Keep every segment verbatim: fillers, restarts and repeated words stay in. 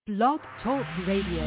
Blog Talk Radio.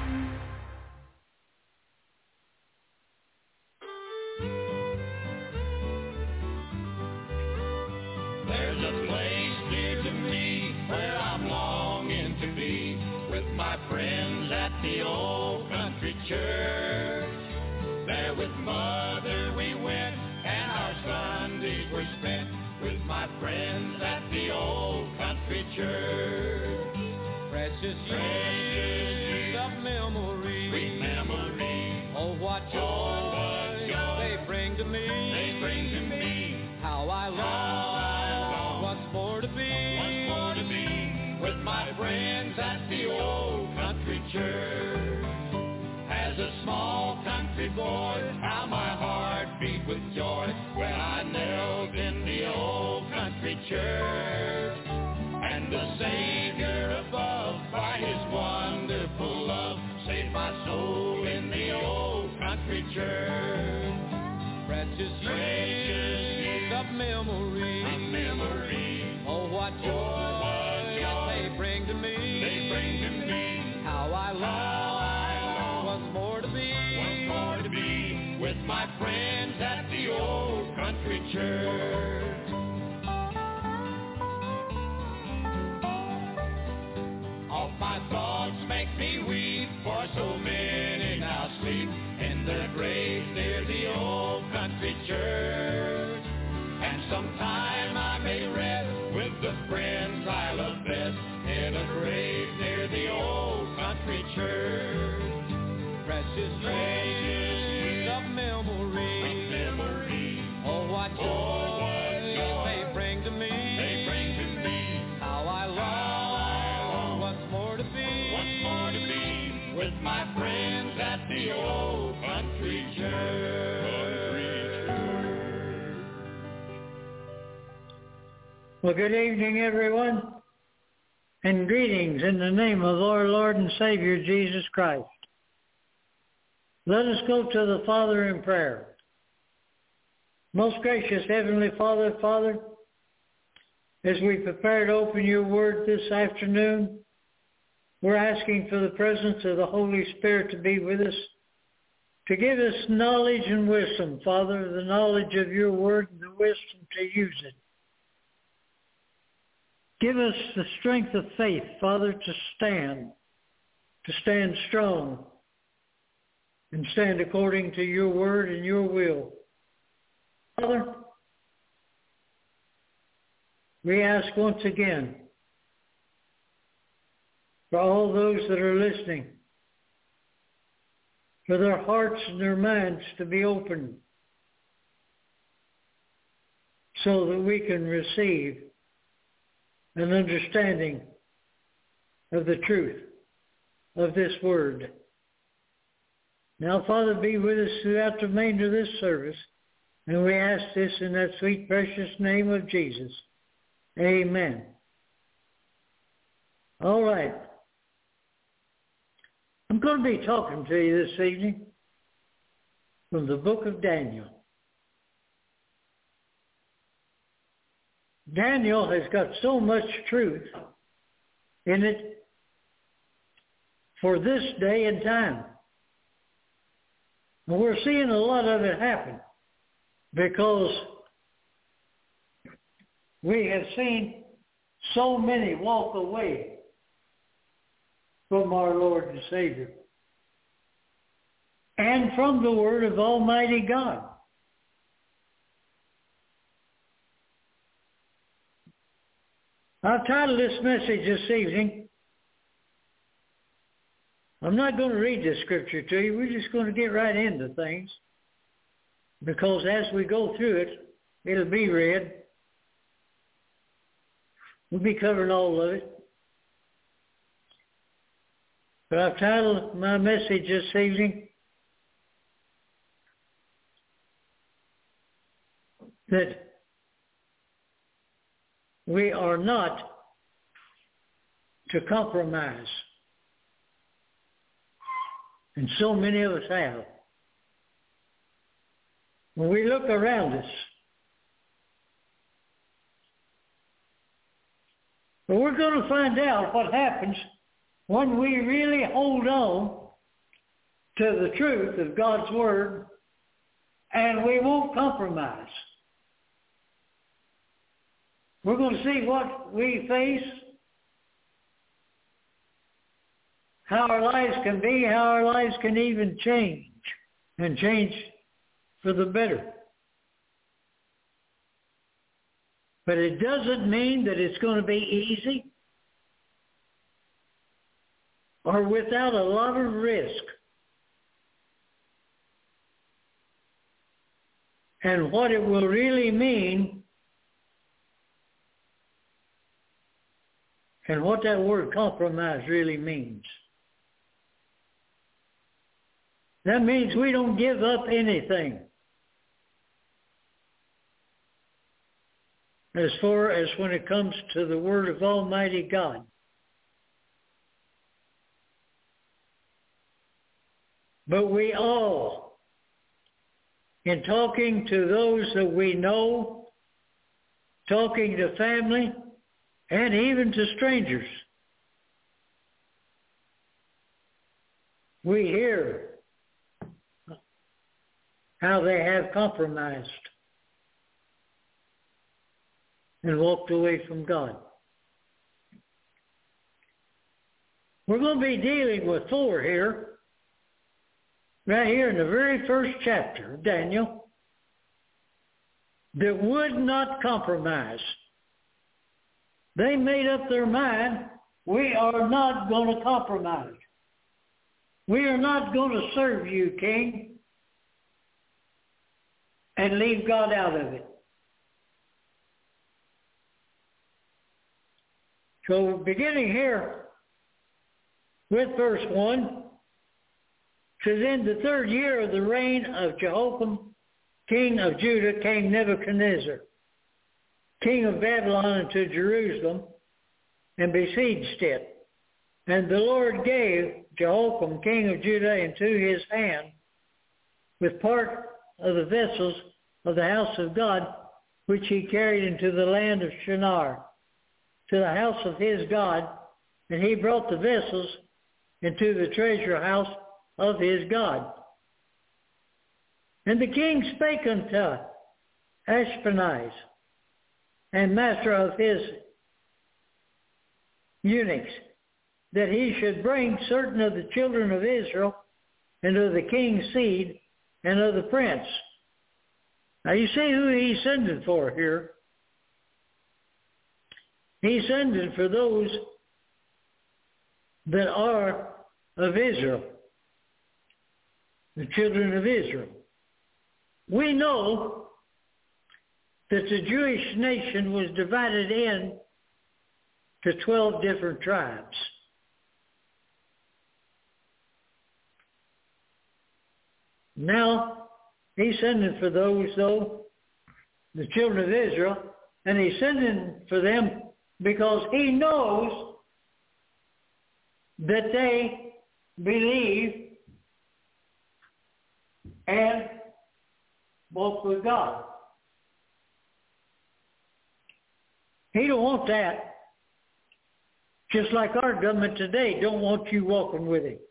There's a place near to me where I'm longing to be with my friends at the old country church. There with Mother we went and our Sundays were spent with my friends at the old country church. Precious years of memory, sweet memory. Oh, what joy, oh, what joy they bring to me. They bring to me. How I long, what's more to be, what's more to be with my friends at the old country church. As a small country boy, how my heart beat with joy when I knelt in the old country church. And the Savior above, by His wonderful love, saved my soul in the old country church. Precious years of memory, of memory. Oh, what joy, oh, what joy they bring to me. They bring to me. How I long, How I long what's more to be, what's more to be with my friends at the old country church. All my thoughts make me weep, for so many now sleep in their graves near the old country church. And sometime I may rest with the friends I love best in a grave near the old country church. Precious years of memory, of memory. Oh, what joy, oh, what joy they bring to me. They bring to me. How I long, what's more to be, what's more to be with my friends at the old country church. Well, good evening, everyone, and greetings in the name of our Lord and Savior, Jesus Christ. Let us go to the Father in prayer. Most gracious Heavenly Father, Father, as we prepare to open your word this afternoon, we're asking for the presence of the Holy Spirit to be with us, to give us knowledge and wisdom, Father, the knowledge of your word and the wisdom to use it. Give us the strength of faith, Father, to stand, to stand strong, and stand according to your word and your will. Father, we ask once again for all those that are listening, for their hearts and their minds to be open so that we can receive an understanding of the truth of this word. Now, Father, be with us throughout the remainder of this service, and we ask this in that sweet, precious name of Jesus. Amen. All right. I'm going to be talking to you this evening from the book of Daniel. Daniel has got so much truth in it for this day and time. And we're seeing a lot of it happen because we have seen so many walk away from our Lord and Savior and from the Word of Almighty God. I've titled this message this evening, I'm not going to read the scripture to you, we're just going to get right into things, because as we go through it, it'll be read. We'll be covering all of it. But I've titled my message this evening that we are not to compromise. And so many of us have. When we look around us, but we're going to find out what happens when we really hold on to the truth of God's Word, and we won't compromise. We're going to see what we face, how our lives can be, how our lives can even change, and change for the better. But it doesn't mean that it's going to be easy or without a lot of risk. And what it will really mean, and what that word compromise really means. That means we don't give up anything as far as when it comes to the Word of Almighty God. But we all, in talking to those that we know, talking to family, and even to strangers, we hear how they have compromised and walked away from God. We're going to be dealing with four here, right here in the very first chapter of Daniel, that would not compromise. They made up their mind, we are not going to compromise. We are not going to serve you, King, and leave God out of it. So beginning here with verse one, says, in the third year of the reign of Jehoiakim, king of Judah, came Nebuchadnezzar, king of Babylon, into Jerusalem, and besieged it. And the Lord gave Jehoiakim, king of Judah, into his hand, with part of the vessels of the house of God, which he carried into the land of Shinar, to the house of his God, and he brought the vessels into the treasure house of his God. And the king spake unto Ashpenaz, and master of his eunuchs, that he should bring certain of the children of Israel, and of the king's seed, and of the prince. Now you see who he's sending for here. He's sending for those that are of Israel, the children of Israel. We know that the Jewish nation was divided in to twelve different tribes. Now, he's sending for those, though, the children of Israel, and he's sending for them because he knows that they believe and walk with God. He don't want that. Just like our government today don't want you walking with him.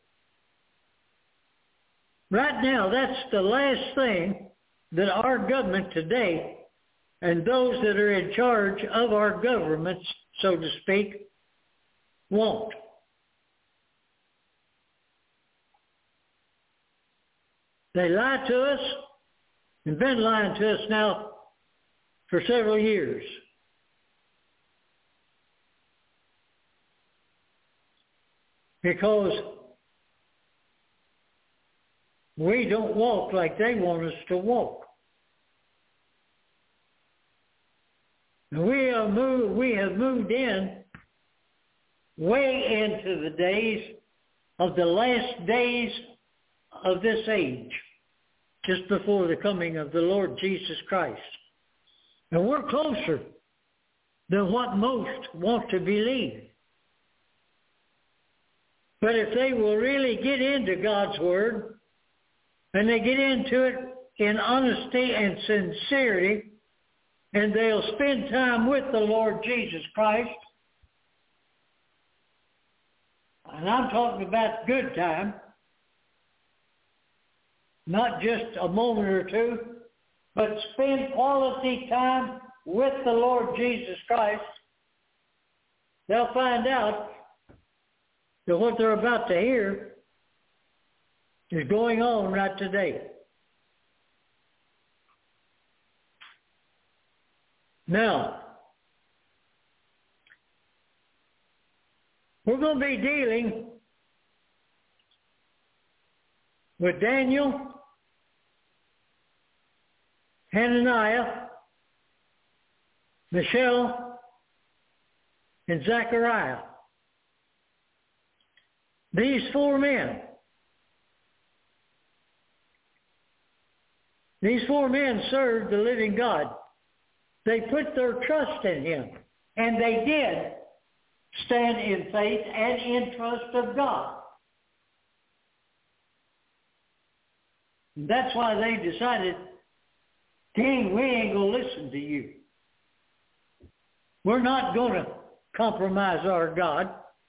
Right now, that's the last thing that our government today and those that are in charge of our governments, so to speak, want. They lie to us and been lying to us now for several years. Because we don't walk like they want us to walk. We have moved, we have moved in way into the days of the last days of this age, just before the coming of the Lord Jesus Christ. And we're closer than what most want to believe. But if they will really get into God's Word, and they get into it in honesty and sincerity, and they'll spend time with the Lord Jesus Christ, and I'm talking about good time, not just a moment or two, but spend quality time with the Lord Jesus Christ, they'll find out that what they're about to hear is going on right today. Now, we're going to be dealing with Daniel, Hananiah, Mishael, and Zechariah. These four men. These four men served the living God. They put their trust in Him. And they did stand in faith and in trust of God. And that's why they decided, King, we ain't going to listen to you. We're not going to compromise our God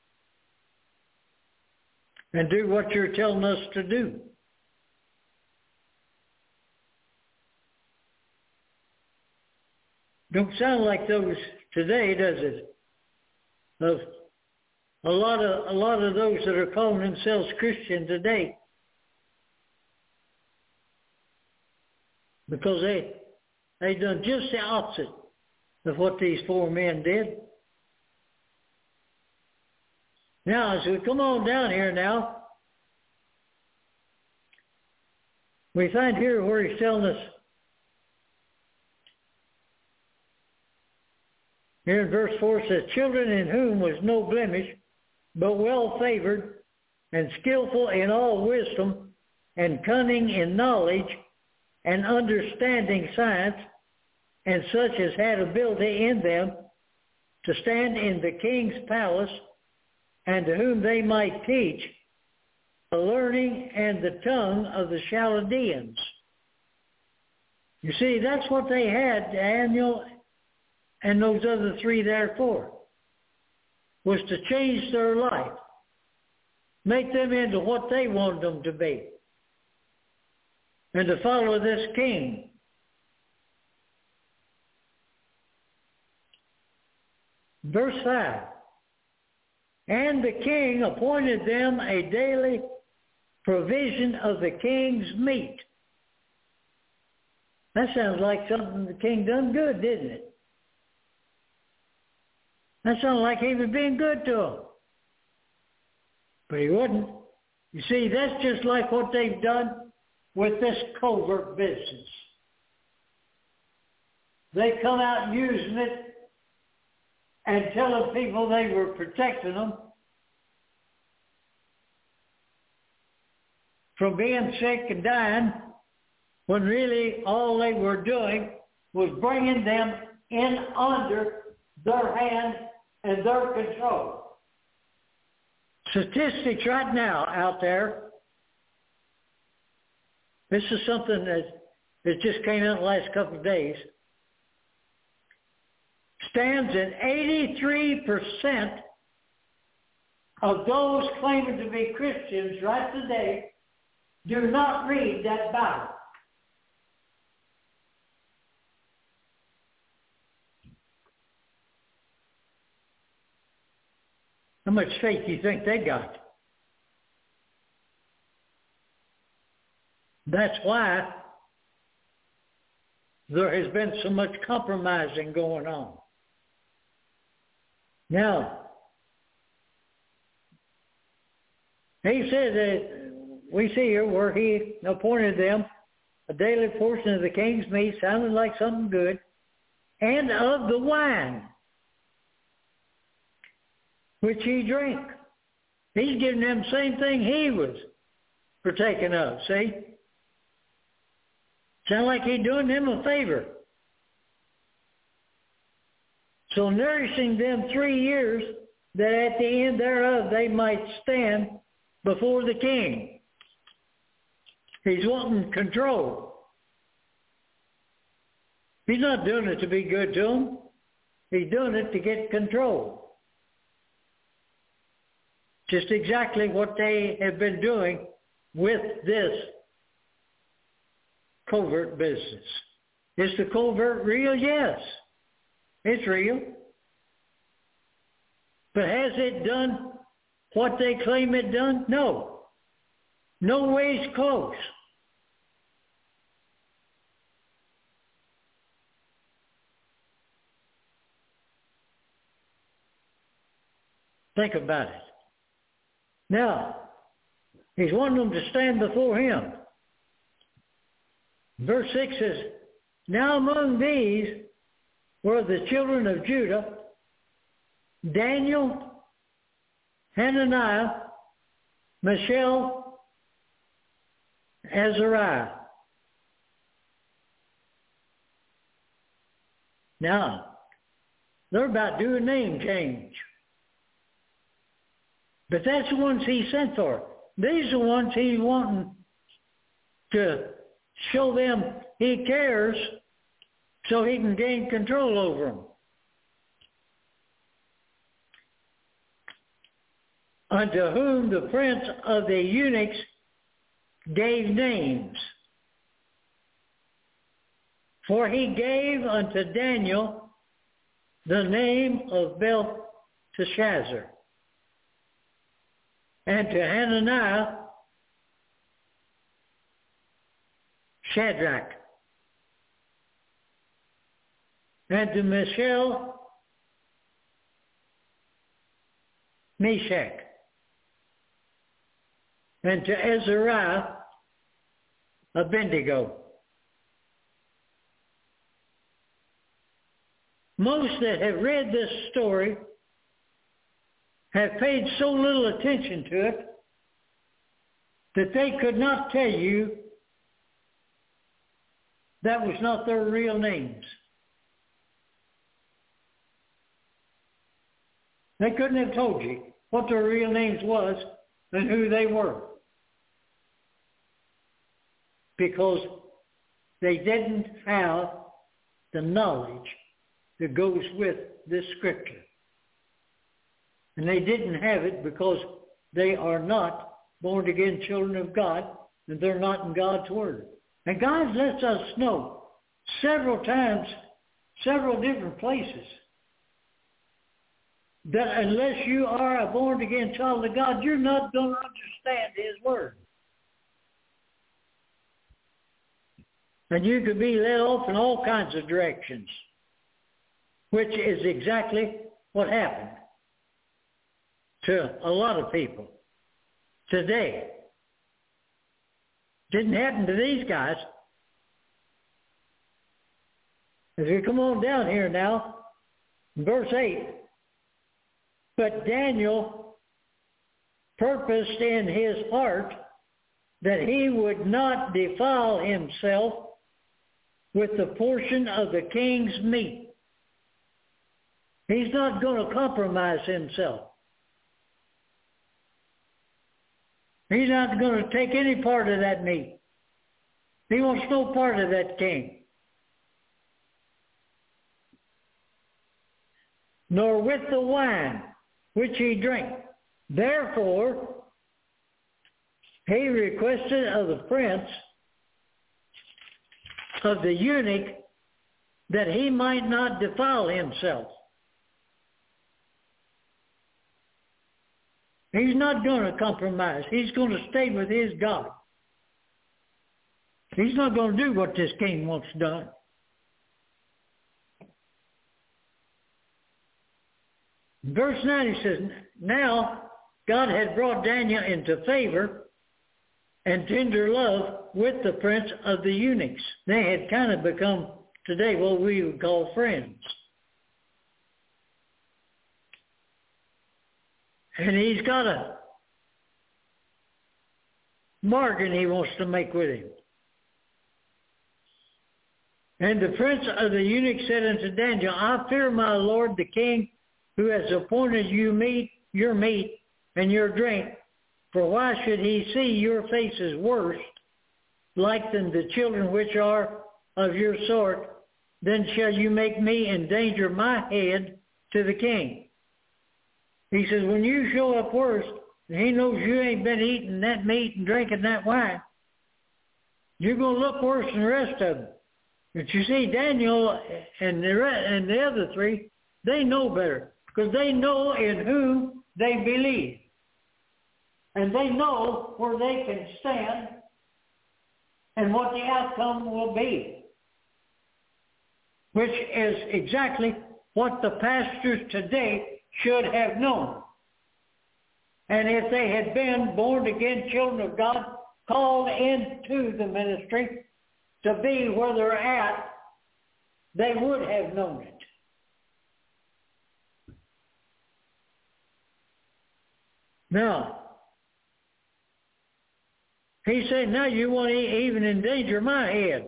and do what you're telling us to do. Don't sound like those today, does it? Of a lot of a lot of those that are calling themselves Christian today, because they they done just the opposite of what these four men did. Now, as we come on down here now, we find here where he's telling us, here in verse four it says, children in whom was no blemish, but well favored and skillful in all wisdom and cunning in knowledge and understanding science, and such as had ability in them to stand in the king's palace, and to whom they might teach the learning and the tongue of the Chaldeans. You see, that's what they had, Daniel and those other three there for, was to change their life, make them into what they wanted them to be, and to follow this king. Verse five, and the king appointed them a daily provision of the king's meat. That sounds like something the king done good, didn't it? That sounded like he was being good to them. But he wasn't. You see, that's just like what they've done with this covert business. They come out using it and telling people they were protecting them from being sick and dying, when really all they were doing was bringing them in under their hand and their control. Statistics right now out there, this is something that, that just came out the last couple of days, stands at eighty-three percent of those claiming to be Christians right today do not read that Bible. How much faith do you think they got? That's why there has been so much compromising going on. Now, he said that we see here where he appointed them a daily portion of the king's meat, sounding like something good, and of the wine which he drank. He's giving them the same thing he was partaking of, see? Sound like he's doing them a favor. So nourishing them three years, that at the end thereof they might stand before the king. He's wanting control. He's not doing it to be good to them. He's doing it to get control. just exactly what they have been doing with this covert business. Is the covert real? Yes, it's real. But has it done what they claim it done? No. No ways close. Think about it. Now, he's wanting them to stand before him. Verse six says, now among these were the children of Judah, Daniel, Hananiah, Mishael, Azariah. Now, they're about to do a name change. But that's the ones he sent for. These are the ones he's wanting to show them he cares so he can gain control over them. Unto whom the prince of the eunuchs gave names. For he gave unto Daniel the name of Belteshazzar, and to Hananiah, Shadrach, and to Mishael, Meshach, and to Azariah, Abednego. Most that have read this story have paid so little attention to it that they could not tell you that was not their real names. They couldn't have told you what their real names was and who they were, because they didn't have the knowledge that goes with this scripture. And they didn't have it because they are not born-again children of God, and they're not in God's Word. And God lets us know several times, several different places, that unless you are a born-again child of God, you're not going to understand His Word. And you could be led off in all kinds of directions, which is exactly what happened to a lot of people today. Didn't happen to these guys. As we come on down here now, verse eight, but Daniel purposed in his heart that he would not defile himself with the portion of the king's meat. He's not going to compromise himself. He's not going to take any part of that meat. He wants no part of that king. Nor with the wine which he drank. Therefore, he requested of the prince of the eunuch that he might not defile himself. He's not going to compromise. He's going to stay with his God. He's not going to do what this king wants done. Verse nine, he says, now God had brought Daniel into favor and tender love with the prince of the eunuchs. They had kind of become today what we would call friends. And he's got a bargain he wants to make with him. And the prince of the eunuchs said unto Daniel, I fear my lord the king, who has appointed you meat, your meat and your drink, for why should he see your faces worse, like than the children which are of your sort? Then shall you make me endanger my head to the king. He says, when you show up worse he knows you ain't been eating that meat and drinking that wine, you're going to look worse than the rest of them. But you see, Daniel and the, and the other three, they know better because they know in who they believe. And they know where they can stand and what the outcome will be, which is exactly what the pastors today should have known. And if they had been born-again children of God, called into the ministry to be where they're at, they would have known it. Now, he said, now you want to even endanger my head.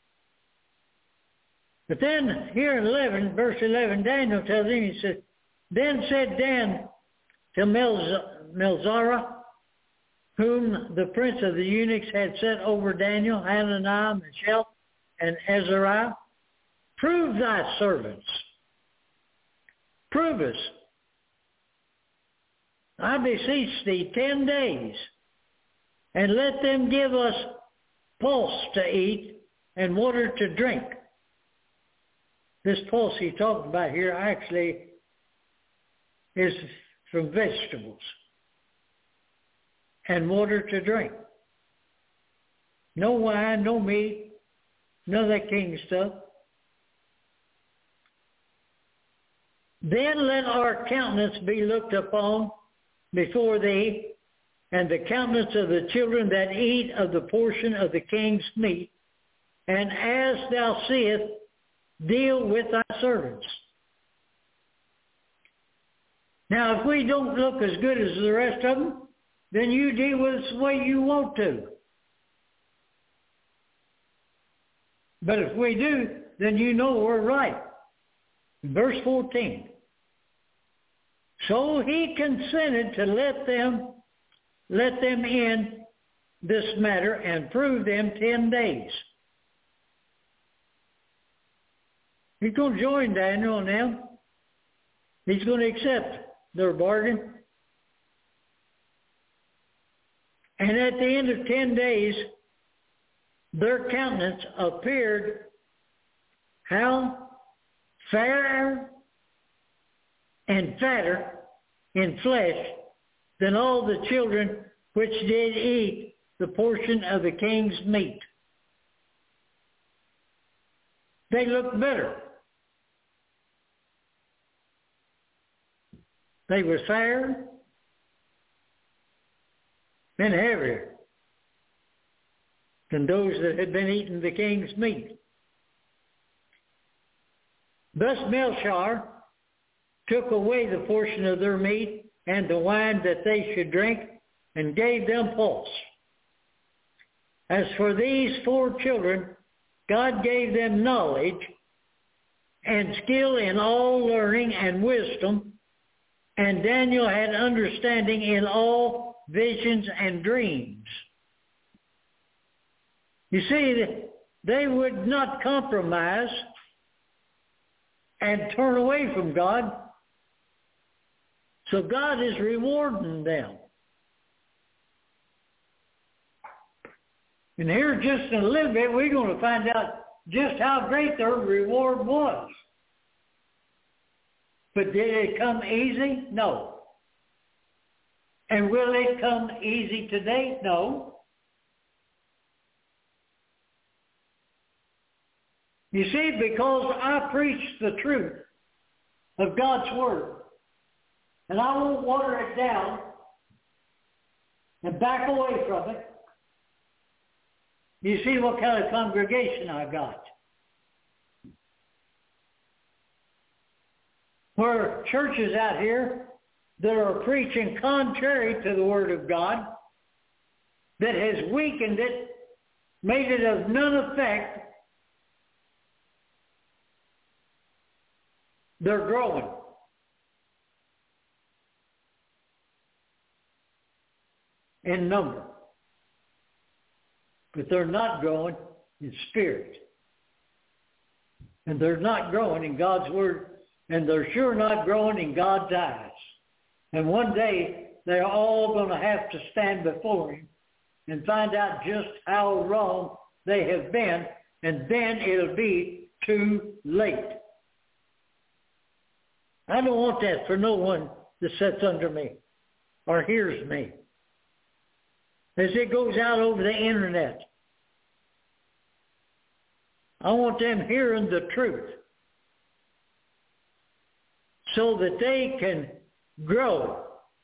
But then here in eleven, verse eleven, Daniel tells him, he said, then said Dan to Melzarah, whom the prince of the eunuchs had set over Daniel, Hananiah, Mishael, and Azariah, prove thy servants. Prove us. I beseech thee ten days, and let them give us pulse to eat and water to drink. This pulse he's talking about here actually is from vegetables and water to drink. No wine, no meat, none of that king stuff. Then let our countenance be looked upon before thee, and the countenance of the children that eat of the portion of the king's meat, and as thou seest, deal with thy servants. Now, if we don't look as good as the rest of them, then you deal with us the way you want to. But if we do, then you know we're right. Verse fourteen. So he consented to let them let them in this matter and prove them ten days. He's going to join Daniel and them. He's going to accept their bargain. And at the end of ten days, their countenance appeared how? Fairer and fatter in flesh than all the children which did eat the portion of the king's meat. They looked better. They were fairer and heavier than those that had been eating the king's meat. Thus Melchizedek took away the portion of their meat and the wine that they should drink, and gave them pulse. As for these four children, God gave them knowledge and skill in all learning and wisdom, and Daniel had understanding in all visions and dreams. You see, they would not compromise and turn away from God. So God is rewarding them. And here just in a little bit, we're going to find out just how great their reward was. But did it come easy? No. And will it come easy today? No. You see, because I preach the truth of God's Word, and I won't water it down and back away from it, you see what kind of congregation I got. Where churches out here that are preaching contrary to the Word of God, that has weakened it, made it of none effect, they're growing. In number. But they're not growing in spirit. And they're not growing in God's Word. And they're sure not growing in God's eyes. And one day, they're all going to have to stand before him and find out just how wrong they have been, and then it'll be too late. I don't want that for no one that sits under me or hears me. As it goes out over the internet, I want them hearing the truth so that they can grow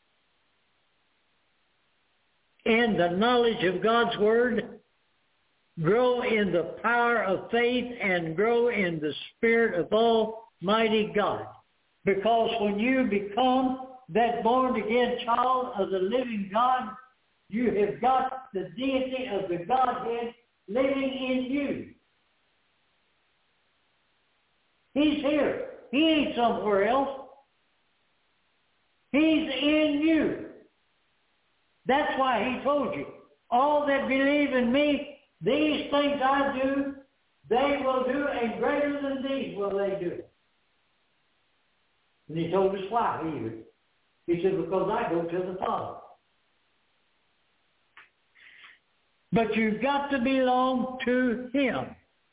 in the knowledge of God's Word, grow in the power of faith, and grow in the Spirit of Almighty God. Because when you become that born-again child of the living God, you have got the deity of the Godhead living in you. He's here. He ain't somewhere else. He's in you. That's why he told you, all that believe in me, these things I do, they will do, and greater than these will they do. And he told us why he would. He said, because I go to the Father. But you've got to belong to him.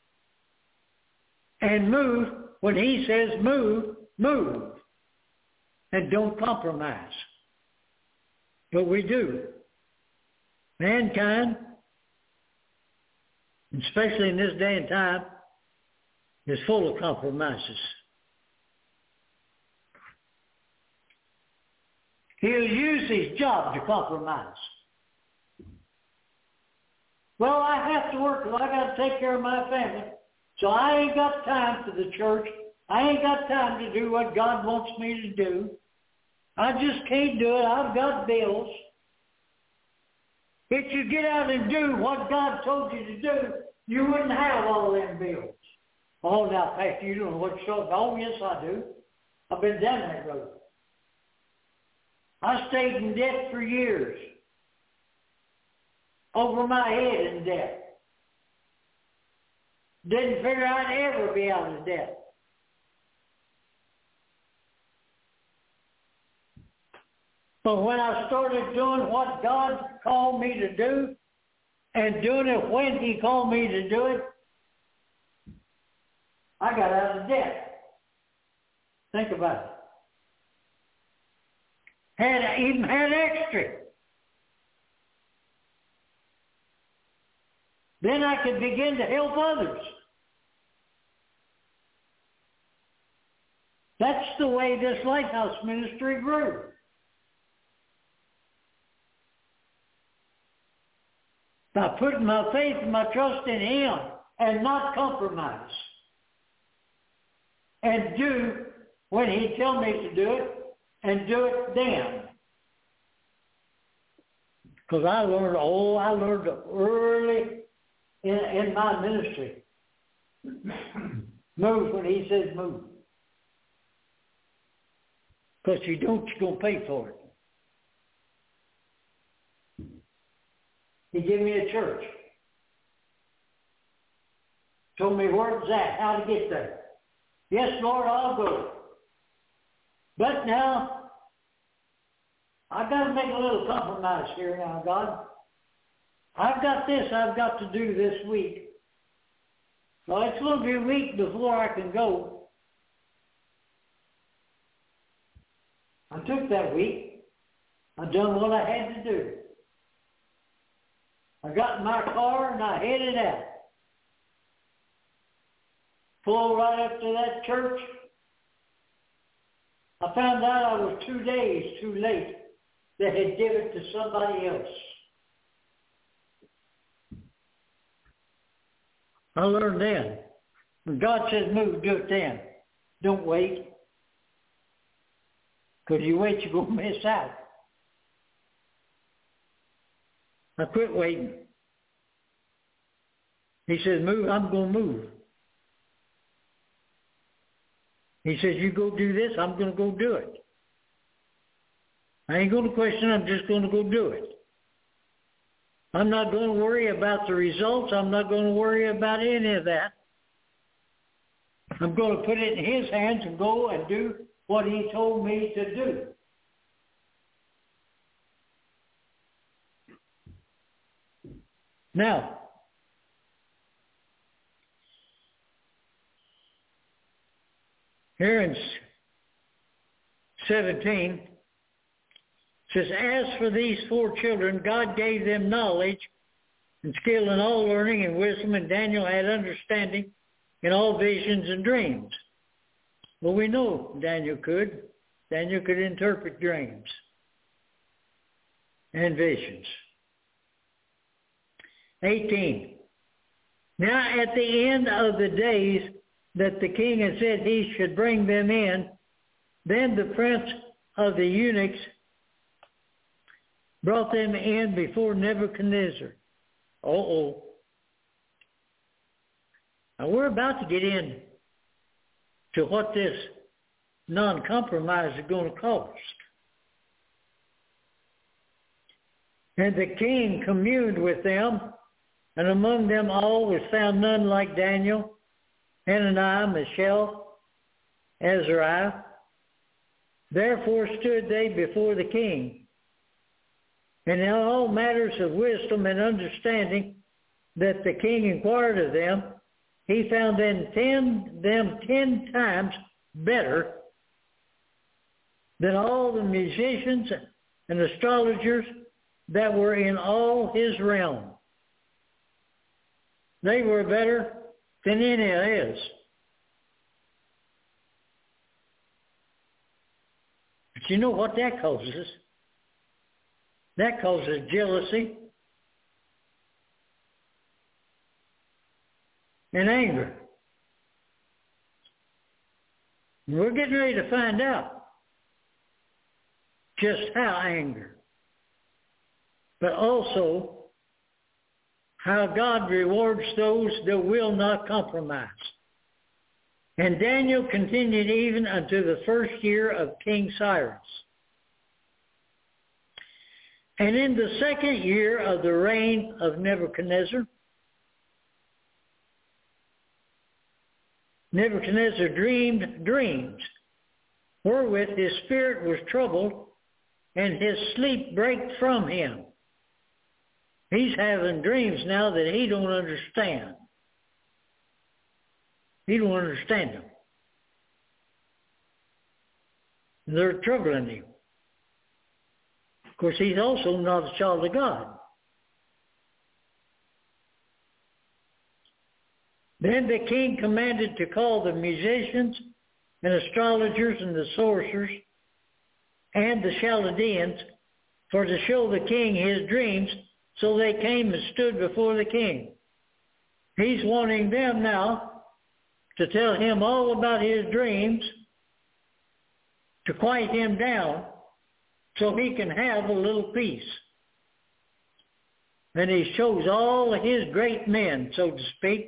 And move, when he says move, move. And don't compromise. But we do. Mankind, especially in this day and time, is full of compromises. He'll use his job to compromise. Well, I have to work because I got to take care of my family. So I ain't got time for the church. I ain't got time to do what God wants me to do. I just can't do it. I've got bills. If you get out and do what God told you to do, you wouldn't have all them bills. Oh, now, Pastor, you don't know what you're talking about. Oh, yes, I do. I've been down that road. I stayed in debt for years. Over my head in debt. Didn't figure I'd ever be out of debt. But when I started doing what God called me to do, and doing it when he called me to do it, I got out of debt. Think about it. Had even had extra. Then I could begin to help others. That's the way this Lighthouse ministry grew. By putting my faith and my trust in him and not compromise. And do when he tell me to do it, and do it then. Because I learned, oh, I learned early in, in my ministry. Move when he says move. Because you don't, you're going to pay for it. He gave me a church. Told me where it's at, how to get there. Yes, Lord, I'll go. But now, I've got to make a little compromise here now, God. I've got this I've got to do this week. So it's going to be a week before I can go. I took that week. I done what I had to do. I got in my car and I headed out. Pulled right up to that church. I found out I was two days too late. They had given it to somebody else. I learned then. When God says move, do it then. Don't wait. Because you wait, you're going to miss out. I quit waiting. He says, move, I'm going to move. He says, you go do this, I'm going to go do it. I ain't going to question, I'm just going to go do it. I'm not going to worry about the results. I'm not going to worry about any of that. I'm going to put it in his hands and go and do what he told me to do. Now, here in seventeen, it says, as for these four children, God gave them knowledge and skill in all learning and wisdom, and Daniel had understanding in all visions and dreams. Well, we know Daniel could. Daniel could interpret dreams and visions. eighteen. Now at the end of the days that the king had said he should bring them in, then the prince of the eunuchs brought them in before Nebuchadnezzar. Uh-oh. Now we're about to get in to what this non-compromise is going to cost. And the king communed with them, and among them all was found none like Daniel, Hananiah, Mishael, Azariah. Therefore stood they before the king. And in all matters of wisdom and understanding that the king inquired of them, he found them ten, them ten times better than all the musicians and astrologers that were in all his realm. They were better than any of his. But you know what that causes? That causes jealousy and anger. And we're getting ready to find out just how anger, but also how God rewards those that will not compromise. And Daniel continued even unto the first year of King Cyrus. And in the second year of the reign of Nebuchadnezzar, Nebuchadnezzar dreamed dreams, wherewith his spirit was troubled, and his sleep brake from him. He's having dreams now that he don't understand. He don't understand them. They're troubling him. Of course, he's also not a child of God. Then the king commanded to call the musicians and astrologers and the sorcerers and the Chaldeans for to show the king his dreams. So they came and stood before the king. He's wanting them now to tell him all about his dreams, to quiet him down so he can have a little peace. And he shows all of his great men, so to speak.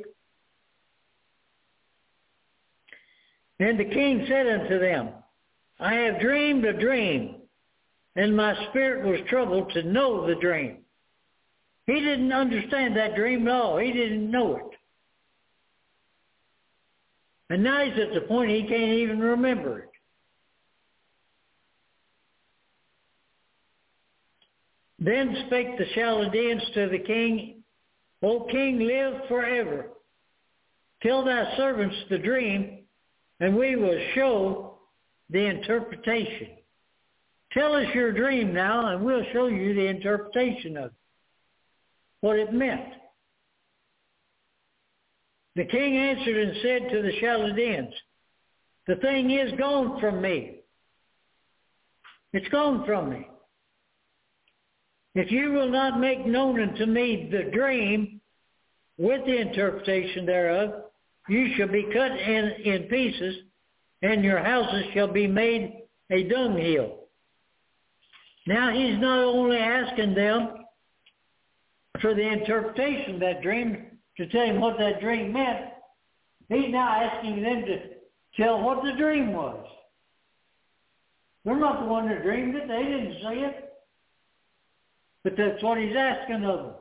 And the king said unto them, I have dreamed a dream, and my spirit was troubled to know the dream. He didn't understand that dream at all. He didn't know it. And now he's at the point he can't even remember it. Then spake the Chaldeans to the king, O king, live forever. Tell thy servants the dream, and we will show the interpretation. Tell us your dream now, and we'll show you the interpretation of it, what it meant. The king answered and said to the Chaldeans, the thing is gone from me. It's gone from me. If you will not make known unto me the dream with the interpretation thereof, you shall be cut in, in pieces, and your houses shall be made a dunghill. Now he's not only asking them for the interpretation of that dream, to tell him what that dream meant, he's now asking them to tell what the dream was. They're not the one that dreamed it. They didn't say it. But that's what he's asking of them.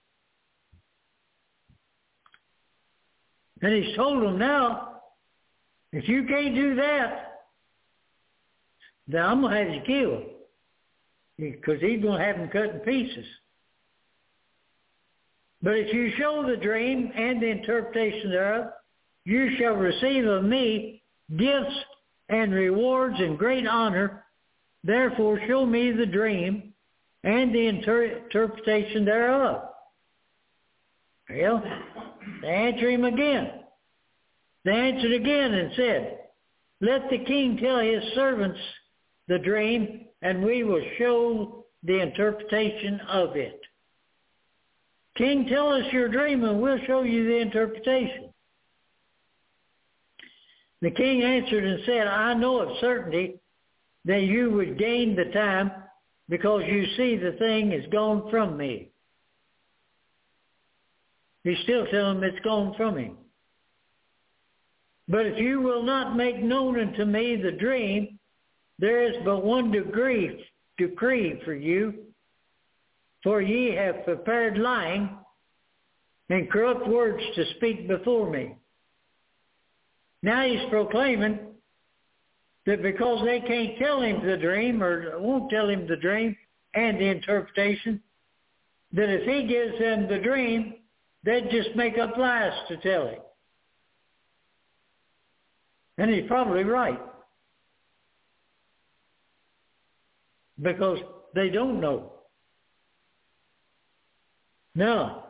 And he's told them now, if you can't do that, then I'm going to have you killed. Because he's going to have them cut in pieces. But if you show the dream and the interpretation thereof, you shall receive of me gifts and rewards and great honor. Therefore show me the dream and the inter- interpretation thereof. Well, they answered him again. They answered again and said, let the king tell his servants the dream, and we will show the interpretation of it. King, tell us your dream, and we'll show you the interpretation. The king answered and said, I know of certainty that you would gain the time, because you see the thing is gone from me. He's still telling them it's gone from him. But if you will not make known unto me the dream, there is but one decree, decree for you, for ye have prepared lying and corrupt words to speak before me. Now he's proclaiming that because they can't tell him the dream, or won't tell him the dream and the interpretation, that if he gives them the dream, they'd just make up lies to tell him. And he's probably right. Because they don't know. Now,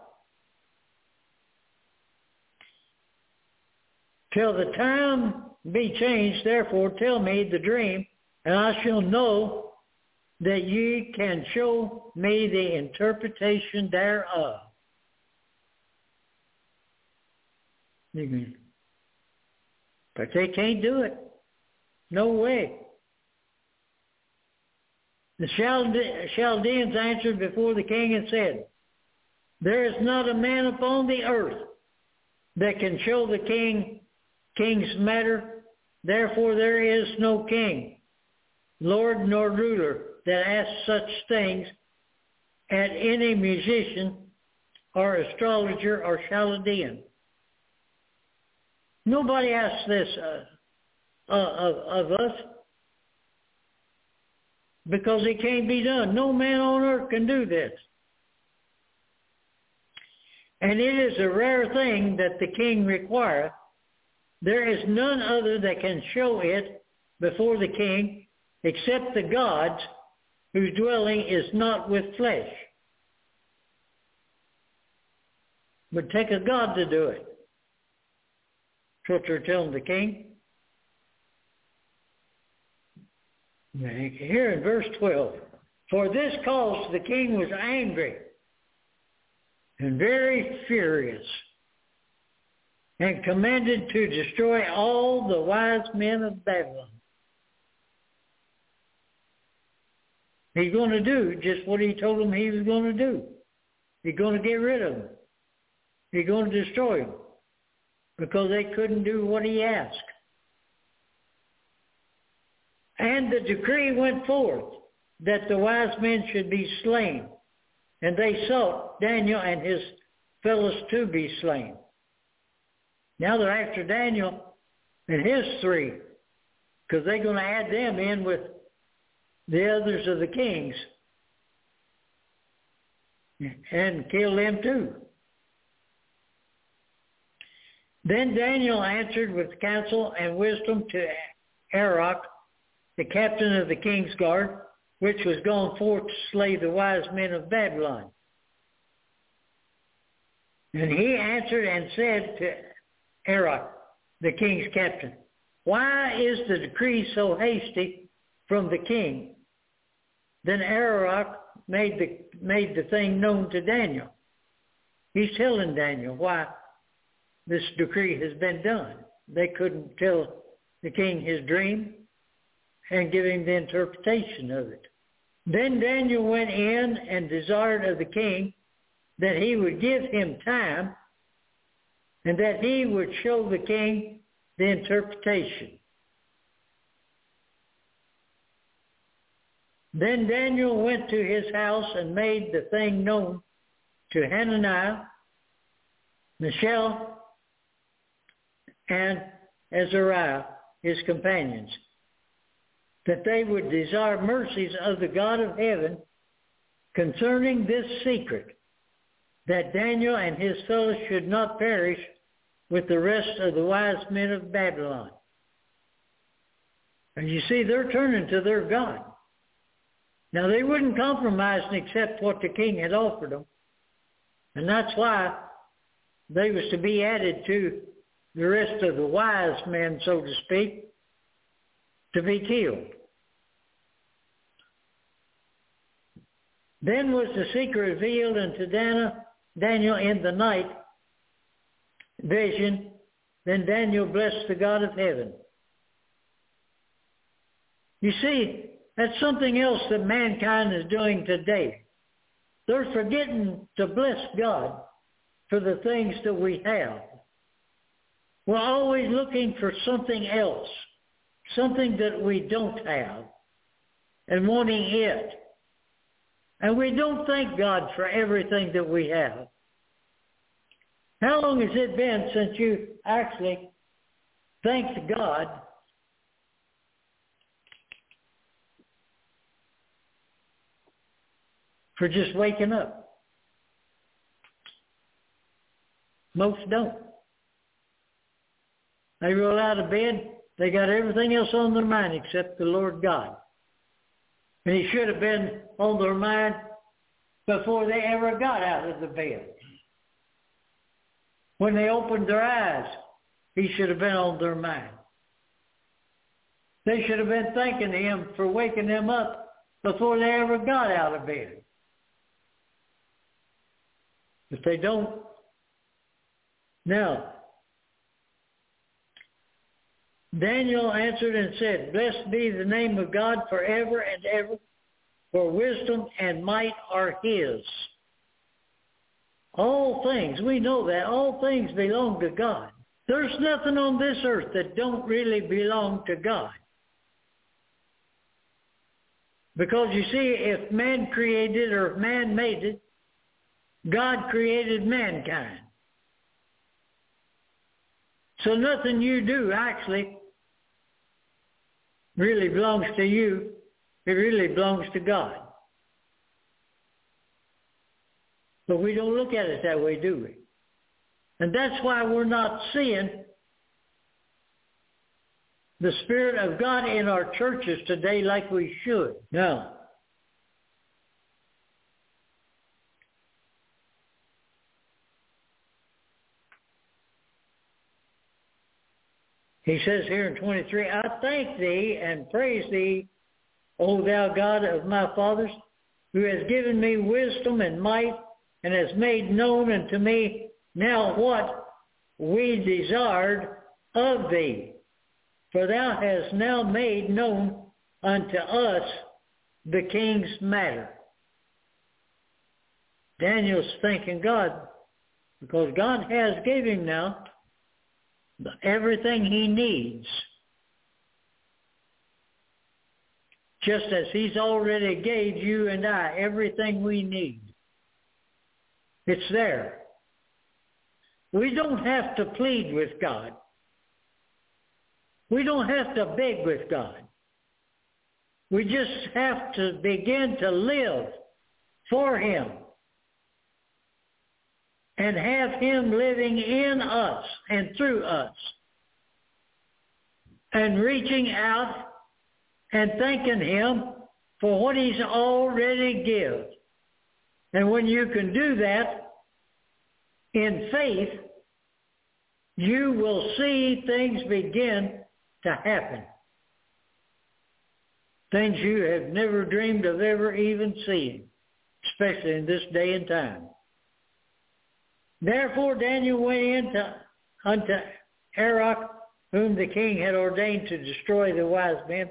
till the time be changed, therefore tell me the dream, and I shall know that ye can show me the interpretation thereof. But they can't do it. No way. The Chaldeans answered before the king and said, there is not a man upon the earth that can show the king king's matter. Therefore there is no king, lord nor ruler, that asks such things at any musician or astrologer or Chaldean. Nobody asks this uh, uh, of, of us, because it can't be done. No man on earth can do this. And it is a rare thing that the king requireth. There is none other that can show it before the king, except the gods, whose dwelling is not with flesh. But take a god to do it. That's what they're telling the king. Here in verse twelve, for this cause the king was angry and very furious, and commanded to destroy all the wise men of Babylon. He's going to do just what he told them he was going to do. He's going to get rid of them. He's going to destroy them, because they couldn't do what he asked. And the decree went forth that the wise men should be slain. And they sought Daniel and his fellows to be slain. Now they're after Daniel and his three, because they're going to add them in with the others of the kings and kill them too. Then Daniel answered with counsel and wisdom to Arioch, the captain of the king's guard, which was gone forth to slay the wise men of Babylon. And he answered and said to Arioch, the king's captain, why is the decree so hasty from the king? Then Arioch made the, made the thing known to Daniel. He's telling Daniel why this decree has been done. They couldn't tell the king his dream and give him the interpretation of it. Then Daniel went in and desired of the king that he would give him time, and that he would show the king the interpretation. Then Daniel went to his house and made the thing known to Hananiah, Mishael, and Azariah, his companions, that they would desire mercies of the God of heaven concerning this secret, that Daniel and his fellows should not perish with the rest of the wise men of Babylon. And you see, they're turning to their God. Now, they wouldn't compromise and accept what the king had offered them. And that's why they was to be added to the rest of the wise men, so to speak, to be killed. Then was the secret revealed unto Daniel in the night vision. Then Daniel blessed the God of heaven. You see, that's something else that mankind is doing today. They're forgetting to bless God for the things that we have. We're always looking for something else, something that we don't have, and wanting it. And we don't thank God for everything that we have. How long has it been since you actually thanked God for just waking up? Most don't. They roll out of bed, they got everything else on their mind except the Lord God. And He should have been on their mind before they ever got out of the bed. When they opened their eyes, He should have been on their mind. They should have been thanking Him for waking them up before they ever got out of bed. If they don't, now, Daniel answered and said, Blessed be the name of God forever and ever, for wisdom and might are His. All things, we know that, all things belong to God. There's nothing on this earth that don't really belong to God. Because you see, if man created or if man made it, God created mankind. So nothing you do actually really belongs to you. It really belongs to God. But we don't look at it that way, do we? And that's why we're not seeing the Spirit of God in our churches today like we should. Now, he says here in twenty-three, I thank thee and praise thee, O thou God of my fathers, who has given me wisdom and might, and has made known unto me now what we desired of thee. For thou hast now made known unto us the king's matter. Daniel's thanking God because God has given him now everything he needs. Just as He's already gave you and I everything we need. It's there. We don't have to plead with God. We don't have to beg with God. We just have to begin to live for Him and have Him living in us and through us and reaching out and thanking Him for what He's already given. And when you can do that in faith, you will see things begin to happen. Things you have never dreamed of ever even seeing, especially in this day and time. Therefore Daniel went into unto Arioch, whom the king had ordained to destroy the wise men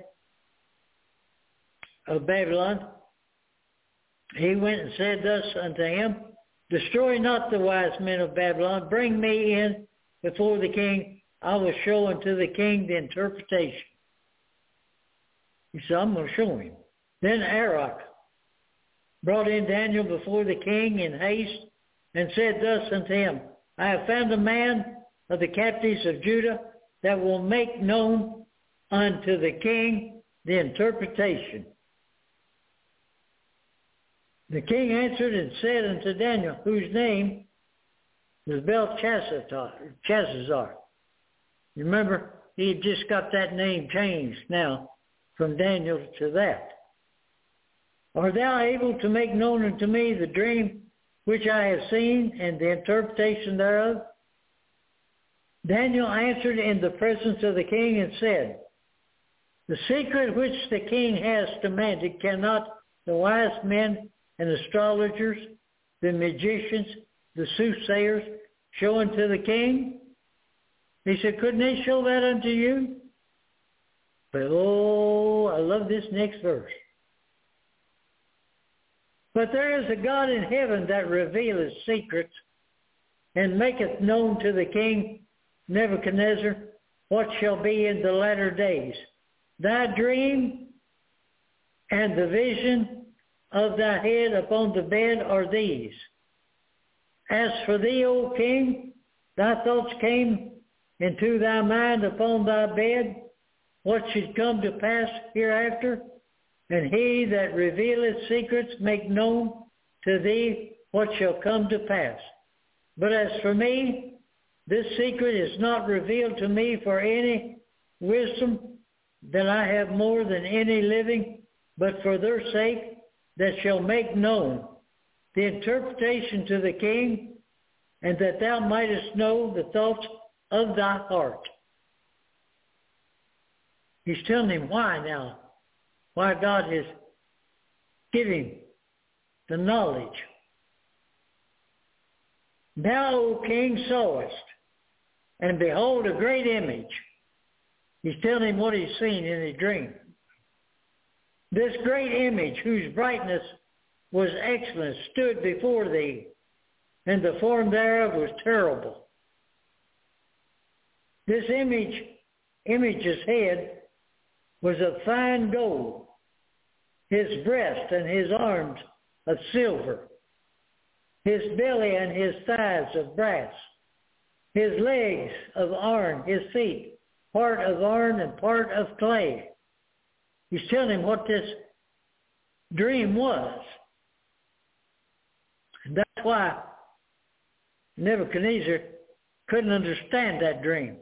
of Babylon. He went and said thus unto him, Destroy not the wise men of Babylon. Bring me in before the king. I will show unto the king the interpretation. He said, I'm going to show him. Then Arioch brought in Daniel before the king in haste and said thus unto him, I have found a man of the captives of Judah that will make known unto the king the interpretation. The king answered and said unto Daniel, whose name was Belshazzar. You remember, he had just got that name changed now from Daniel to that. Art thou able to make known unto me the dream which I have seen and the interpretation thereof? Daniel answered in the presence of the king and said, the secret which the king has demanded cannot the wise men and astrologers, the magicians, the soothsayers show unto the king? He said, couldn't they show that unto you? But oh, I love this next verse. But there is a God in heaven that revealeth secrets and maketh known to the king Nebuchadnezzar what shall be in the latter days. Thy dream and the vision of thy head upon the bed are these. As for thee, O king, thy thoughts came into thy mind upon thy bed, what should come to pass hereafter, and he that revealeth secrets make known to thee what shall come to pass. But as for me, this secret is not revealed to me for any wisdom that I have more than any living, but for their sake that shall make known the interpretation to the king, and that thou mightest know the thoughts of thy heart. He's telling him why now, why God has given him the knowledge. Thou, O king, sawest, and behold a great image. He's telling him what he's seen in his dream. This great image, whose brightness was excellent, stood before thee, and the form thereof was terrible. This image, image's head was of fine gold, his breast and his arms of silver, his belly and his thighs of brass, his legs of iron, his feet, part of iron and part of clay. He's telling him what this dream was. And that's why Nebuchadnezzar couldn't understand that dream.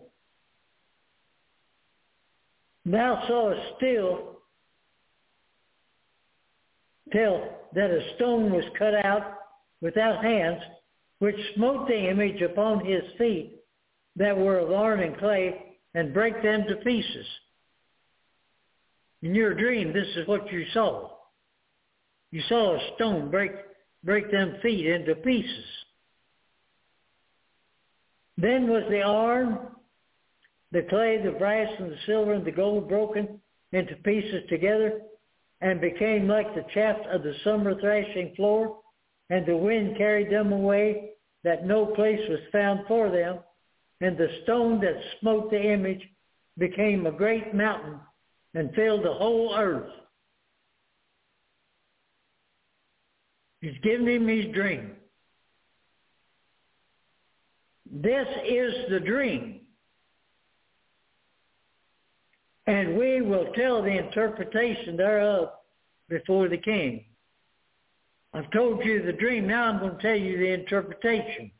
Thou sawest still till that a stone was cut out without hands, which smote the image upon his feet that were of iron and clay, and brake them to pieces. In your dream, this is what you saw. You saw a stone break, break them feet into pieces. Then was the iron, the clay, the brass, and the silver, and the gold broken into pieces together, and became like the chaff of the summer thrashing floor, and the wind carried them away, that no place was found for them, and the stone that smote the image became a great mountain, and filled the whole earth. He's given him his dream. This is the dream. And we will tell the interpretation thereof before the king. I've told you the dream, now I'm going to tell you the interpretation.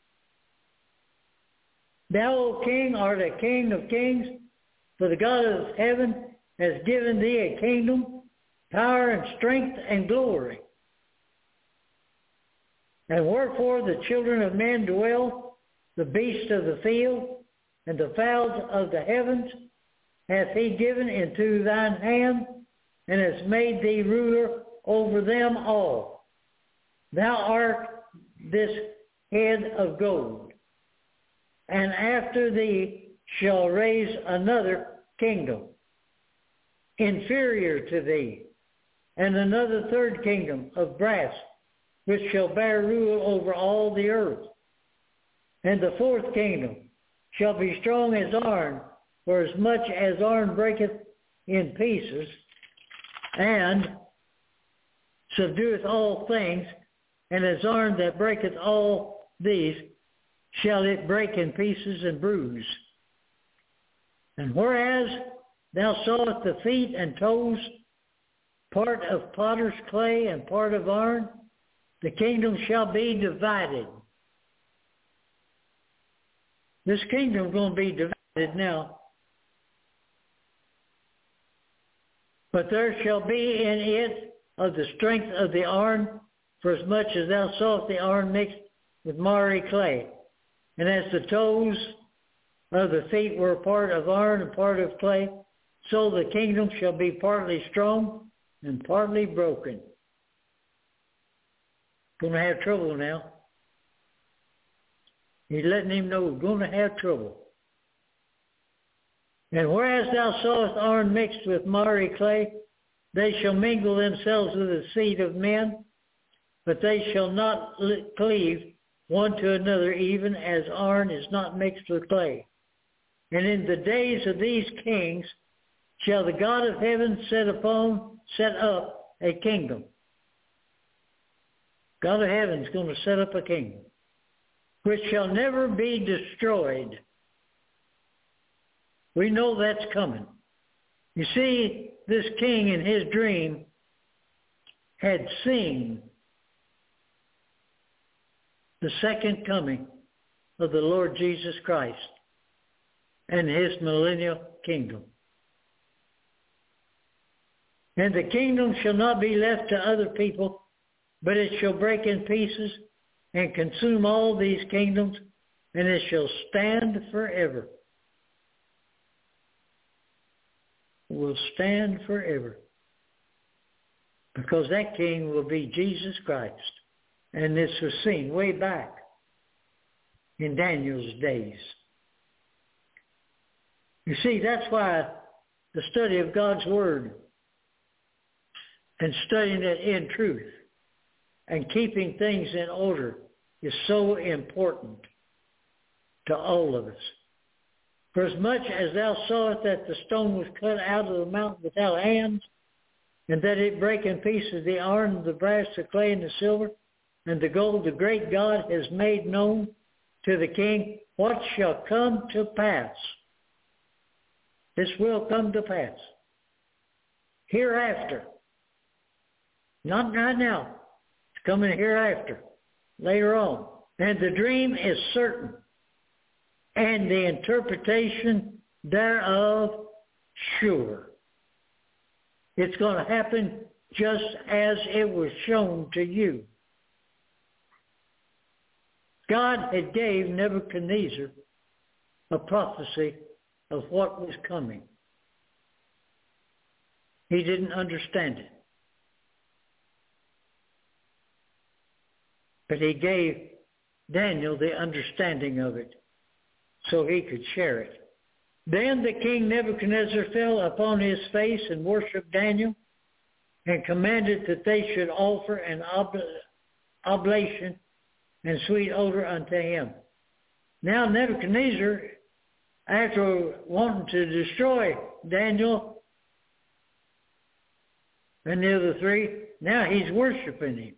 Thou, O king, art a king of kings, for the God of heaven has given thee a kingdom, power and strength and glory. And wherefore the children of men dwell, the beasts of the field, and the fowls of the heavens, hath he given into thine hand, and has made thee ruler over them all. Thou art this head of gold, and after thee shall raise another kingdom, inferior to thee, and another third kingdom of brass, which shall bear rule over all the earth. And the fourth kingdom shall be strong as iron, for as much as iron breaketh in pieces, and subdueth all things, and as iron that breaketh all these, shall it break in pieces and bruise. And whereas thou sawest the feet and toes, part of potter's clay and part of iron, the kingdom shall be divided. This kingdom is going to be divided now. But there shall be in it of the strength of the iron, for as much as thou sawest the iron mixed with miry clay. And as the toes of the feet were part of iron and part of clay, so the kingdom shall be partly strong and partly broken. Going to have trouble now. He's letting him know we're going to have trouble. And whereas thou sawest iron mixed with miry clay, they shall mingle themselves with the seed of men, but they shall not cleave one to another, even as iron is not mixed with clay. And in the days of these kings shall the God of heaven set upon, set up a kingdom. God of heaven is going to set up a kingdom, which shall never be destroyed. We know that's coming. You see, this king in his dream had seen the second coming of the Lord Jesus Christ and his millennial kingdom. And the kingdom shall not be left to other people, but it shall break in pieces and consume all these kingdoms, and it shall stand forever. It will stand forever. Because that king will be Jesus Christ. And this was seen way back in Daniel's days. You see, that's why the study of God's Word and studying it in truth and keeping things in order is so important to all of us. For as much as thou sawest that the stone was cut out of the mountain without hands, and that it break in pieces the iron, the brass, the clay, and the silver, and the gold, the great God has made known to the king what shall come to pass. This will come to pass. Hereafter. Not right now. It's coming hereafter. Later on. And the dream is certain. And the interpretation thereof sure. It's going to happen just as it was shown to you. God had gave Nebuchadnezzar a prophecy of what was coming. He didn't understand it. But he gave Daniel the understanding of it so he could share it. Then the king Nebuchadnezzar fell upon his face and worshipped Daniel and commanded that they should offer an ob- oblation and sweet odor unto him. Now Nebuchadnezzar, after wanting to destroy Daniel and the other three, now he's worshiping him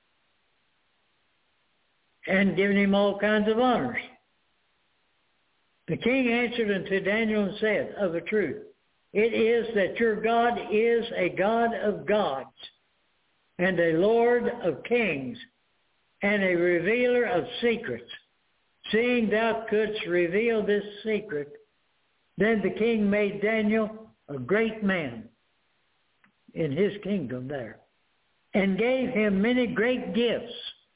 and giving him all kinds of honors. The king answered unto Daniel and said, of a truth, it is that your God is a God of gods and a Lord of kings and a revealer of secrets. Seeing thou couldst reveal this secret, then the king made Daniel a great man in his kingdom there, and gave him many great gifts,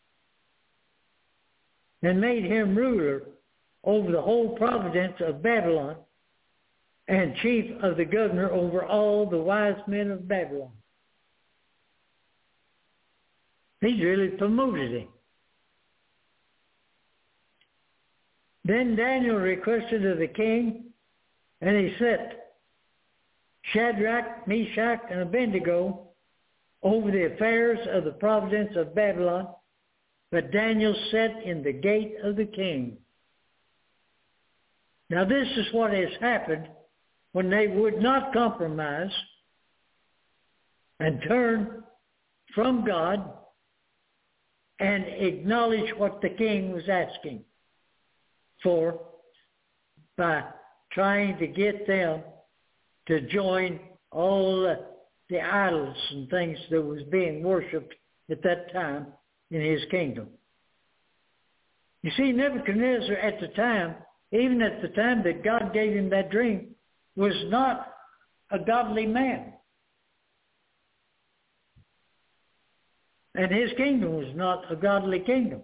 and made him ruler over the whole province of Babylon, and chief of the governor over all the wise men of Babylon. He's really promoted him. Then Daniel requested of the king, and he set Shadrach, Meshach, and Abednego over the affairs of the province of Babylon, but Daniel sat in the gate of the king. Now this is what has happened when they would not compromise and turn from God and acknowledge what the king was asking for by trying to get them to join all the, the idols and things that was being worshipped at that time in his kingdom. You see, Nebuchadnezzar at the time, even at the time that God gave him that dream, was not a godly man. And his kingdom was not a godly kingdom.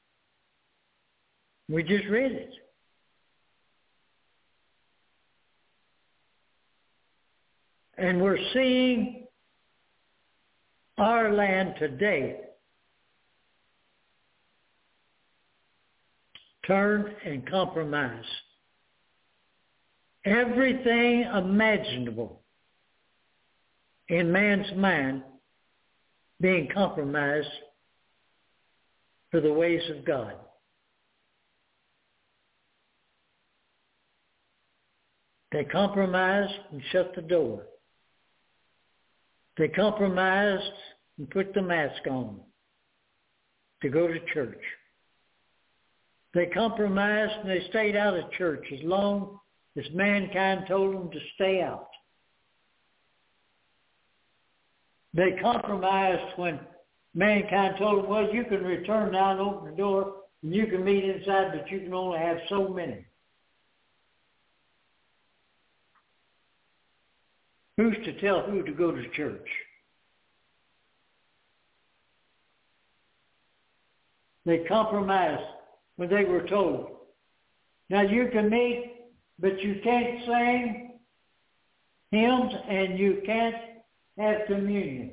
We just read it. And we're seeing our land today turn and compromise. Everything imaginable in man's mind being compromised for the ways of God. They compromised and shut the door. They compromised and put the mask on to go to church. They compromised and they stayed out of church as long as mankind told them to stay out. They compromised when mankind told them, well, you can return now and open the door and you can meet inside, but you can only have so many. Who's to tell who to go to church? They compromised when they were told, now you can meet, but you can't sing hymns and you can't have communion.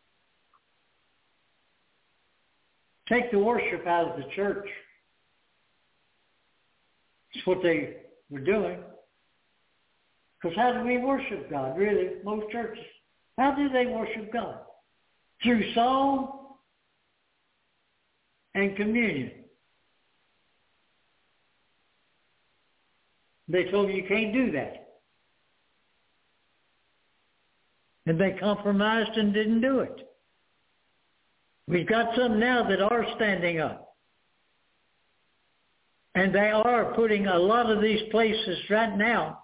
Take the worship out of the church. That's what they were doing. Because how do we worship God, really, most churches? How do they worship God? Through song and communion. They told you you can't do that. And they compromised and didn't do it. We've got some now that are standing up. And they are putting a lot of these places right now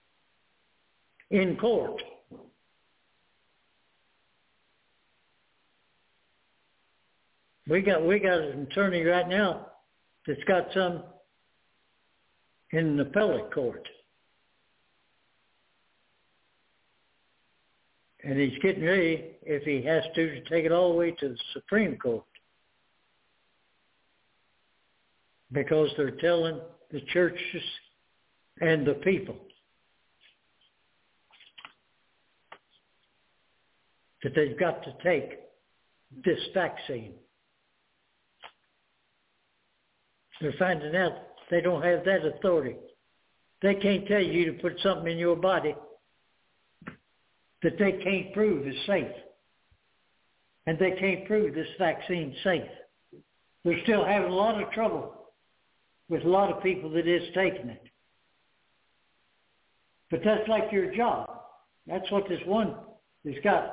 in court. We got we got an attorney right now that's got some in the appellate court. And he's getting ready, if he has to, to take it all the way to the Supreme Court. Because they're telling the churches and the people that they've got to take this vaccine. They're finding out they don't have that authority. They can't tell you to put something in your body that they can't prove is safe. And they can't prove this vaccine's safe. They're still having a lot of trouble with a lot of people that is taking it. But that's like your job. That's what this one has got.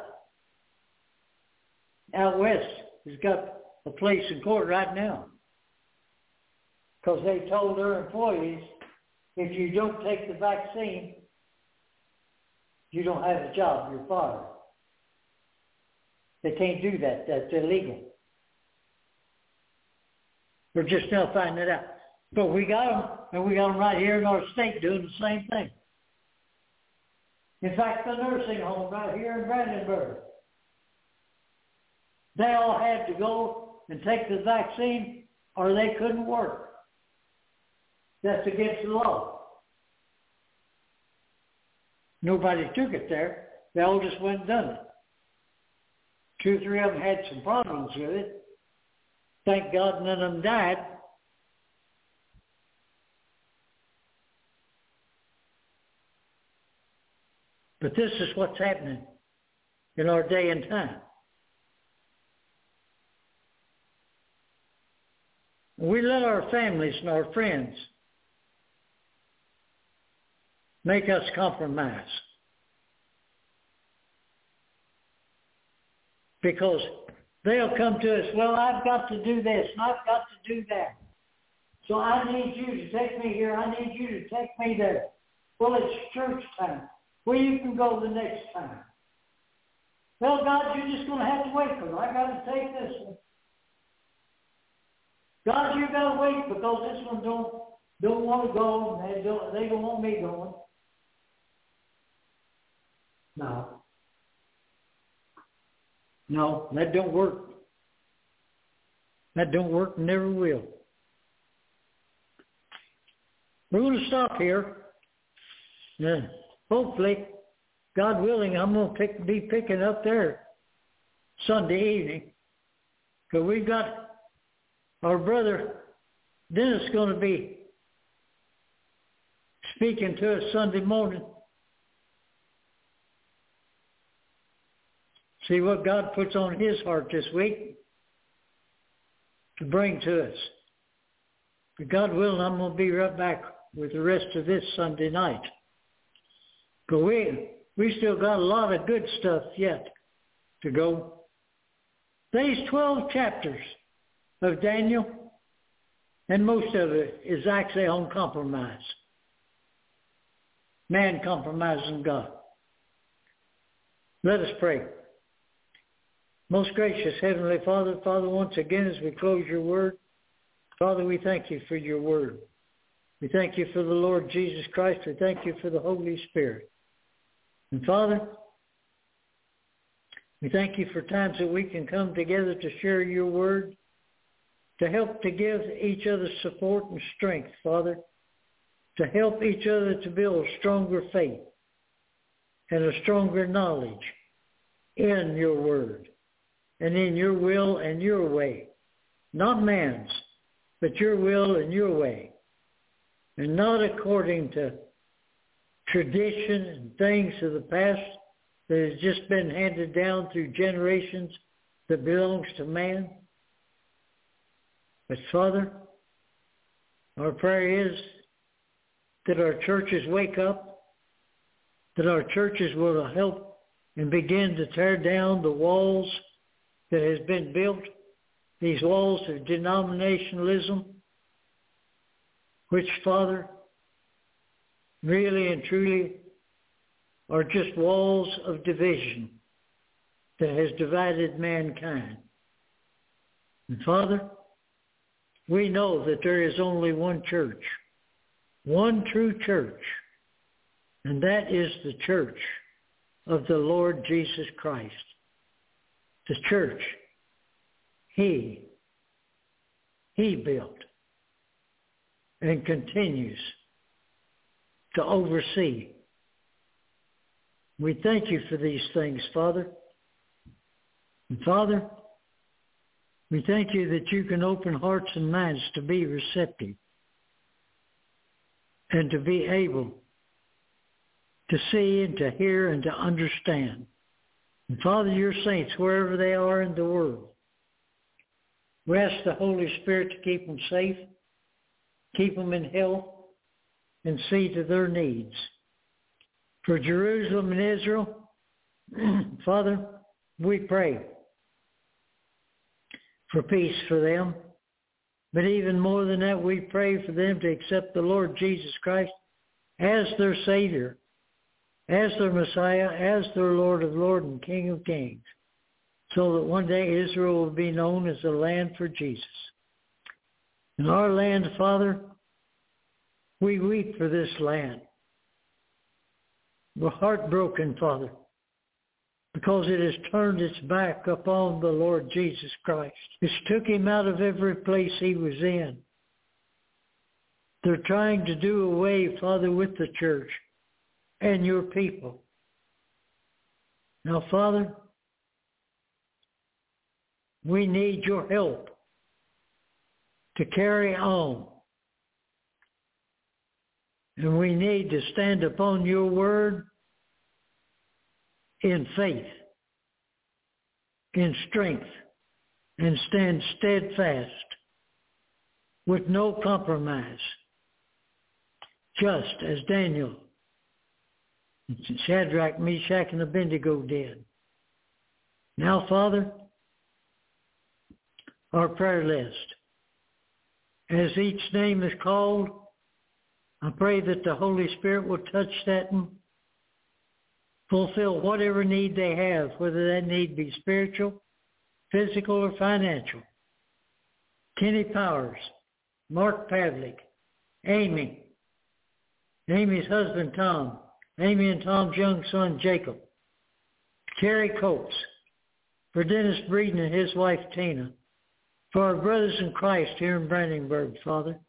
Out west has got a place in court right now. Because they told their employees, if you don't take the vaccine, you don't have a job, you're fired. They can't do that. That's illegal. We're just now finding it out. But we got them, and we got them right here in our state doing the same thing. In fact, the nursing home right here in Brandenburg, they all had to go and take the vaccine or they couldn't work. That's against the law. Nobody took it there. They all just went and done it. Two or three of them had some problems with it. Thank God none of them died. But this is what's happening in our day and time. We let our families and our friends make us compromise. Because they'll come to us, well, I've got to do this and I've got to do that. So I need you to take me here. I need you to take me there. Well, it's church time. Well, you can go the next time. Well, God, you're just going to have to wait for me. I got to take this one. God, you got to wait because this one don't don't want to go. And they don't. They don't want me going. No. No, that don't work. That don't work and never will. We're going to stop here. Uh, hopefully, God willing, I'm going to pick, be picking up there Sunday evening. Because we've got our brother Dennis going to be speaking to us Sunday morning. See what God puts on his heart this week to bring to us. But God willing, I'm going to be right back with the rest of this Sunday night. But we, we still got a lot of good stuff yet to go. These twelve chapters of Daniel, and most of it is actually on compromise. Man compromising God. Let us pray. Most gracious Heavenly Father, Father, once again as we close your word, Father, we thank you for your word. We thank you for the Lord Jesus Christ. We thank you for the Holy Spirit. And Father, we thank you for times that we can come together to share your word, to help to give each other support and strength, Father, to help each other to build stronger faith and a stronger knowledge in your word and in your will and your way. Not man's, but your will and your way. And not according to tradition and things of the past that has just been handed down through generations that belongs to man. But Father, our prayer is that our churches wake up, that our churches will help and begin to tear down the walls that has been built, these walls of denominationalism, which, Father, really and truly are just walls of division that has divided mankind. And Father, we know that there is only one church, one true church, and that is the church of the Lord Jesus Christ. The church he, he built and continues to oversee. We thank you for these things, Father. And Father, we thank you that you can open hearts and minds to be receptive and to be able to see and to hear and to understand. And Father, your saints, wherever they are in the world, we ask the Holy Spirit to keep them safe, keep them in health, and see to their needs. For Jerusalem and Israel, Father, we pray for peace for them. But even more than that, we pray for them to accept the Lord Jesus Christ as their Savior, as their Messiah, as their Lord of Lords and King of Kings, so that one day Israel will be known as the land for Jesus. In our land, Father, we weep for this land. We're heartbroken, Father, because it has turned its back upon the Lord Jesus Christ. It's took him out of every place he was in. They're trying to do away, Father, with the church and your people. Now, Father, we need your help to carry on. And we need to stand upon your word in faith, in strength, and stand steadfast with no compromise, just as Daniel, Shadrach, Meshach, and Abednego did. Now, Father, our prayer list. As each name is called, I pray that the Holy Spirit will touch that and fulfill whatever need they have, whether that need be spiritual, physical, or financial, Kenny Powers, Mark Pavlik, Amy, Amy's husband Tom, Amy and Tom's young son Jacob, Carrie Coates, for Dennis Breeden and his wife Tina, for our brothers in Christ here in Brandenburg, Father.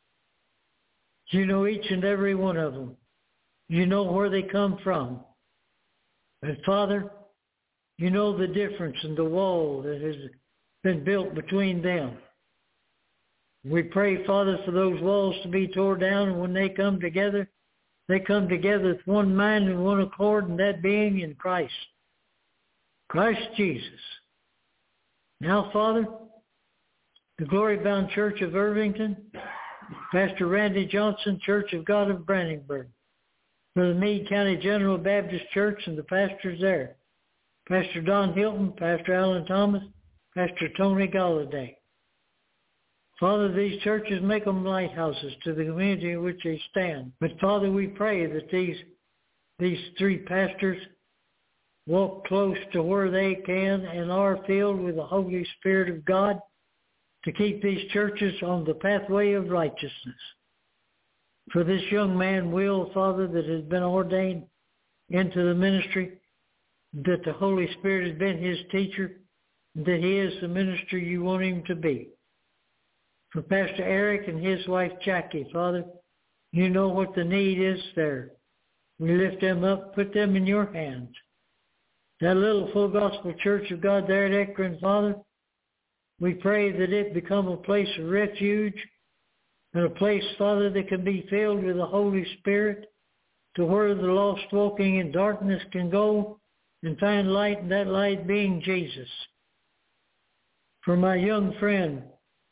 You know each and every one of them. You know where they come from. But Father, you know the difference in the wall that has been built between them. We pray, Father, for those walls to be torn down, and when they come together, they come together with one mind and one accord, and that being in Christ. Christ Jesus. Now, Father, the Glory Bound Church of Irvington, Pastor Randy Johnson, Church of God of Brandenburg, for the Meade County General Baptist Church and the pastors there, Pastor Don Hilton, Pastor Alan Thomas, Pastor Tony Galladay. Father, these churches make them lighthouses to the community in which they stand. But Father, we pray that these, these three pastors walk close to where they can and are filled with the Holy Spirit of God to keep these churches on the pathway of righteousness. For this young man, Will, Father, that has been ordained into the ministry, that the Holy Spirit has been his teacher, that he is the minister you want him to be. For Pastor Eric and his wife Jackie, Father, you know what the need is there. We lift them up, put them in your hands. That little Full Gospel Church of God there at Ekron, Father, we pray that it become a place of refuge and a place, Father, that can be filled with the Holy Spirit to where the lost walking in darkness can go and find light, and that light being Jesus. For my young friend,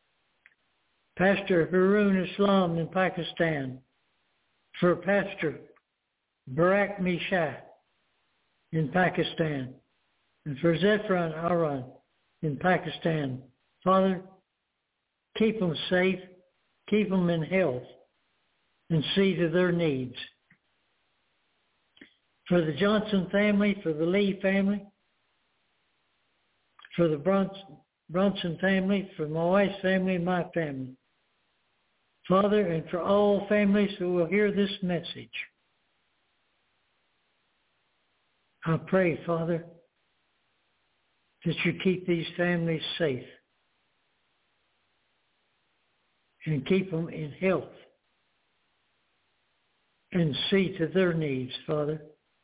Pastor Harun Islam in Pakistan, for Pastor Barak Mishah in Pakistan, and for Zephron Aran in Pakistan. Father, keep them safe, keep them in health, and see to their needs. For the Johnson family, for the Lee family, for the Bronson, Bronson family, for my wife's family and my family. Father, and for all families who will hear this message, I pray, Father, that you keep these families safe and keep them in health and see to their needs, Father.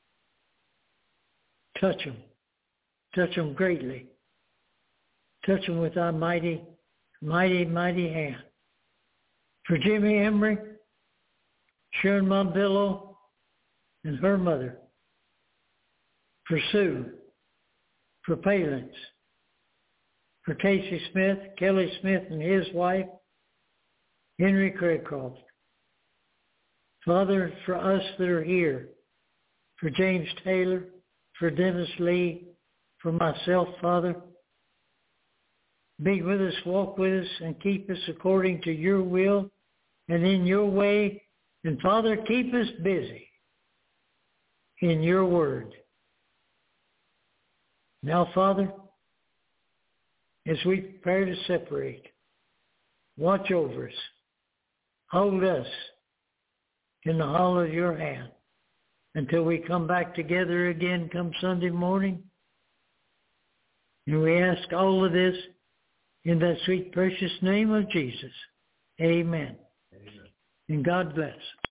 Touch them. Touch them greatly. Touch them with thy mighty, mighty, mighty hand. For Jimmy Emery, Sharon Monbillo, and her mother. For Sue, for Palins, for Casey Smith, Kelly Smith and his wife, Henry Craycroft. Father, for us that are here, for James Taylor, for Dennis Lee, for myself, Father, be with us, walk with us, and keep us according to your will and in your way. And Father, keep us busy in your word. Now, Father, as we prepare to separate, watch over us. Hold us in the hollow of your hand until we come back together again come Sunday morning. And we ask all of this in that sweet, precious name of Jesus. Amen. Amen. And God bless.